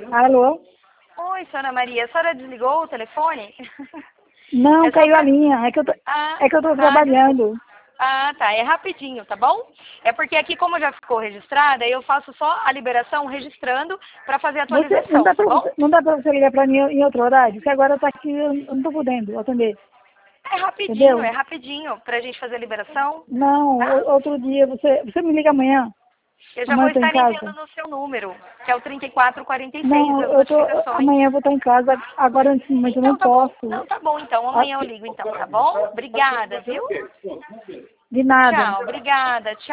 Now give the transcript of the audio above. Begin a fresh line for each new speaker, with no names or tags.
Alô?
Oi, Sra. Maria. A senhora desligou o telefone?
Não,
É só
caiu a
pra...
linha. É que eu tô trabalhando.
Tá. É rapidinho, tá bom? É porque aqui, como já ficou registrada, eu faço só a liberação registrando para fazer a
Você,
atualização, tá bom?
não dá pra você ligar pra mim em outro horário? Porque agora tá aqui, eu não tô podendo atender.
É
Entendeu?
rapidinho pra gente fazer a liberação,
Não,
tá?
outro dia, você me liga amanhã.
Eu já vou
Amanhã eu tô em
estar enviando
casa.
no seu número, que é o 3446
Não,
das notificações.
amanhã eu vou estar em casa. Agora, nesse momento, eu não
Então tá bom.
posso.
Não, tá bom então.
Ah,
Amanhã eu ligo então, tá bom? Obrigada, viu?
de nada.
Tchau, obrigada. Tchau.